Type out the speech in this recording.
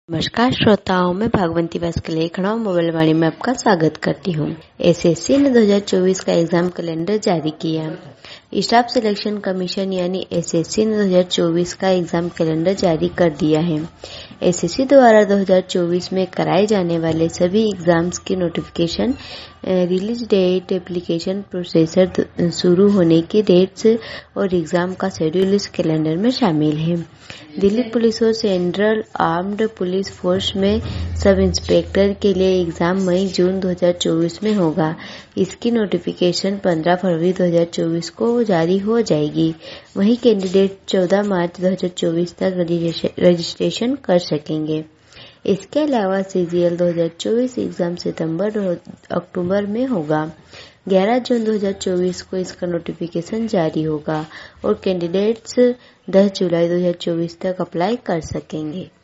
नमस्कार श्रोताओं, मैं भागवंती व्यास के लेखना मोबाइल वाणी में आपका स्वागत करती हूँ। एसएससी ने 2024 का एग्जाम कैलेंडर जारी किया। स्टाफ सिलेक्शन कमीशन यानी एसएससी ने 2024 का एग्जाम कैलेंडर जारी कर दिया है। एसएससी द्वारा 2024 में कराए जाने वाले सभी एग्जाम्स की notification, release date, application processor शुरू होने की डेट्स और एग्जाम का शेड्यूल इस कैलेंडर में शामिल है। दिल्ली पुलिस और सेंट्रल आर्म्ड पुलिस फोर्स में सब इंस्पेक्टर के लिए एग्जाम मई-जून 2024 में होगा। इसकी नोटिफिकेशन 15 फरवरी 2024 को जारी हो जाएगी। वहीं कैंडिडेट 14 मार्च 2024 तक रजिस्ट्रेशन कर सकेंगे। इसके अलावा सीजीएल 2024 एग्जाम सितंबर और अक्टूबर में होगा। 11 जून 2024 को इसका नोटिफिकेशन जारी होगा और कैंडिडेट्स 10 जुलाई 2024 तक अप्लाई कर सकेंगे।